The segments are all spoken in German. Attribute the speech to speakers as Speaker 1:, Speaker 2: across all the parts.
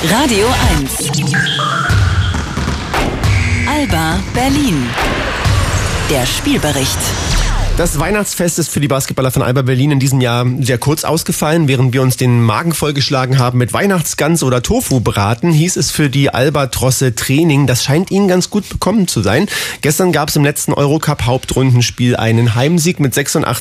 Speaker 1: Radio 1. Alba Berlin. Der Spielbericht.
Speaker 2: Das Weihnachtsfest ist für die Basketballer von Alba Berlin in diesem Jahr sehr kurz ausgefallen. Während wir uns den Magen vollgeschlagen haben mit Weihnachtsgans oder Tofu-Braten, hieß es für die Albatrosse Training. Das scheint ihnen ganz gut bekommen zu sein. Gestern gab es im letzten Eurocup-Hauptrundenspiel einen Heimsieg. Mit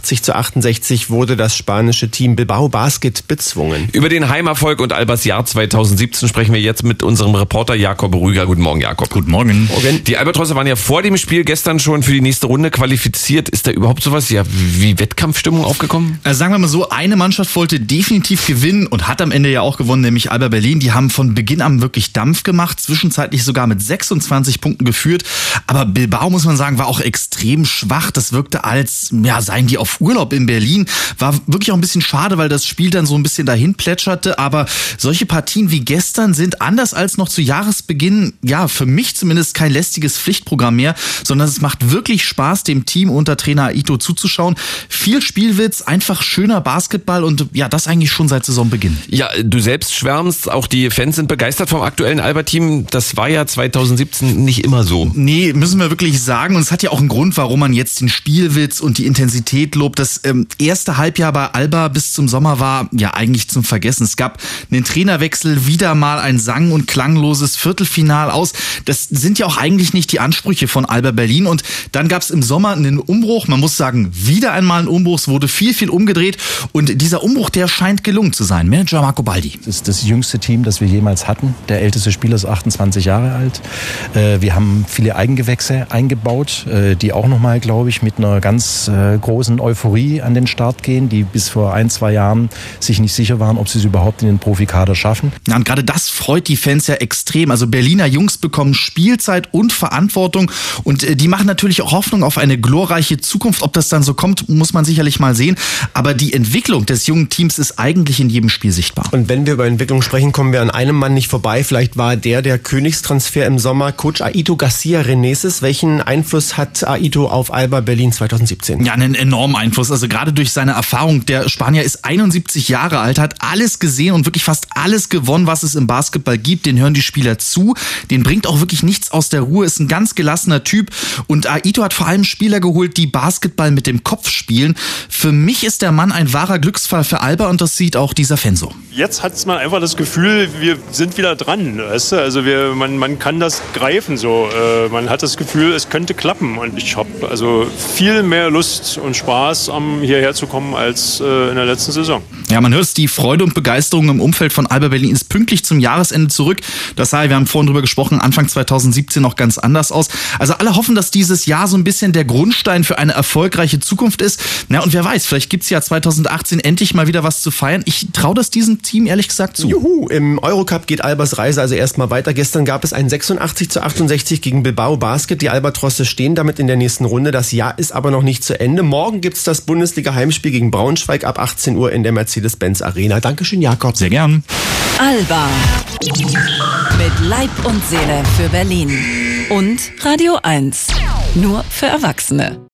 Speaker 2: 86-68 wurde das spanische Team Bilbao Basket bezwungen.
Speaker 3: Über den Heimerfolg und Albas Jahr 2017 sprechen wir jetzt mit unserem Reporter Jakob Rüger. Guten Morgen, Jakob.
Speaker 4: Guten Morgen.
Speaker 3: Die Albatrosse waren ja vor dem Spiel gestern schon für die nächste Runde qualifiziert. Ist da überhaupt sowas wie Wettkampfstimmung aufgekommen?
Speaker 4: Sagen wir mal so, eine Mannschaft wollte definitiv gewinnen und hat am Ende ja auch gewonnen, nämlich Alba Berlin. Die haben von Beginn an wirklich Dampf gemacht, zwischenzeitlich sogar mit 26 Punkten geführt. Aber Bilbao, muss man sagen, war auch extrem schwach. Das wirkte als, seien die auf Urlaub in Berlin. War wirklich auch ein bisschen schade, weil das Spiel dann so ein bisschen dahin plätscherte. Aber solche Partien wie gestern sind anders als noch zu Jahresbeginn, für mich zumindest kein lästiges Pflichtprogramm mehr, sondern es macht wirklich Spaß, dem Team unter Trainer Aito zuzuschauen. Viel Spielwitz, einfach schöner Basketball und das eigentlich schon seit Saisonbeginn.
Speaker 3: Ja, du selbst schwärmst, auch die Fans sind begeistert vom aktuellen Alba-Team. Das war ja 2017 nicht immer so.
Speaker 4: Nee, müssen wir wirklich sagen. Und es hat ja auch einen Grund, warum man jetzt den Spielwitz und die Intensität lobt. Das erste Halbjahr bei Alba bis zum Sommer war eigentlich zum Vergessen. Es gab einen Trainerwechsel, wieder mal ein sang- und klangloses Viertelfinal aus. Das sind ja auch eigentlich nicht die Ansprüche von Alba Berlin. Und dann gab es im Sommer einen Umbruch. Man muss sagen, wieder einmal ein Umbruch, es wurde viel umgedreht und dieser Umbruch, der scheint gelungen zu sein. Manager Marco Baldi.
Speaker 5: Das ist das jüngste Team, das wir jemals hatten. Der älteste Spieler ist 28 Jahre alt. Wir haben viele Eigengewächse eingebaut, die auch nochmal, glaube ich, mit einer ganz großen Euphorie an den Start gehen, die bis vor 1-2 Jahren sich nicht sicher waren, ob sie es überhaupt in den Profikader schaffen.
Speaker 4: Ja, und gerade das freut die Fans ja extrem. Also Berliner Jungs bekommen Spielzeit und Verantwortung und die machen natürlich auch Hoffnung auf eine glorreiche Zukunft. Ob das dann so kommt, muss man sicherlich mal sehen. Aber die Entwicklung des jungen Teams ist eigentlich in jedem Spiel sichtbar.
Speaker 2: Und wenn wir über Entwicklung sprechen, kommen wir an einem Mann nicht vorbei. Vielleicht war der Königstransfer im Sommer, Coach Aito Garcia Reneses. Welchen Einfluss hat Aito auf Alba Berlin 2017?
Speaker 4: Ja, einen enormen Einfluss. Also gerade durch seine Erfahrung. Der Spanier ist 71 Jahre alt, hat alles gesehen und wirklich fast alles gewonnen, was es im Basketball gibt. Den hören die Spieler zu. Den bringt auch wirklich nichts aus der Ruhe. Ist ein ganz gelassener Typ. Und Aito hat vor allem Spieler geholt, die Basketball mit dem Kopf spielen. Für mich ist der Mann ein wahrer Glücksfall für Alba und das sieht auch dieser Fan so.
Speaker 6: Jetzt hat man einfach das Gefühl, wir sind wieder dran. Weißt du? Also man kann das greifen so. Man hat das Gefühl, es könnte klappen. Und ich habe also viel mehr Lust und Spaß, hierher zu kommen, als in der letzten Saison.
Speaker 4: Ja, man hört es, die Freude und Begeisterung im Umfeld von Alba Berlin ist pünktlich zum Jahresende zurück. Das sah, wir haben vorhin drüber gesprochen, Anfang 2017 noch ganz anders aus. Also alle hoffen, dass dieses Jahr so ein bisschen der Grundstein für eine erfolgreiche Zukunft ist. Und wer weiß, vielleicht gibt's ja 2018 endlich mal wieder was zu feiern. Ich traue das diesem Team ehrlich gesagt zu.
Speaker 2: Juhu, im Eurocup geht Albas Reise also erstmal weiter. Gestern gab es ein 86-68 gegen Bilbao Basket. Die Albatrosse stehen damit in der nächsten Runde. Das Jahr ist aber noch nicht zu Ende. Morgen gibt's das Bundesliga-Heimspiel gegen Braunschweig ab 18 Uhr in der Mercedes-Benz Arena. Dankeschön, Jakob.
Speaker 4: Sehr gern.
Speaker 1: Alba. Mit Leib und Seele für Berlin. Und Radio 1. Nur für Erwachsene.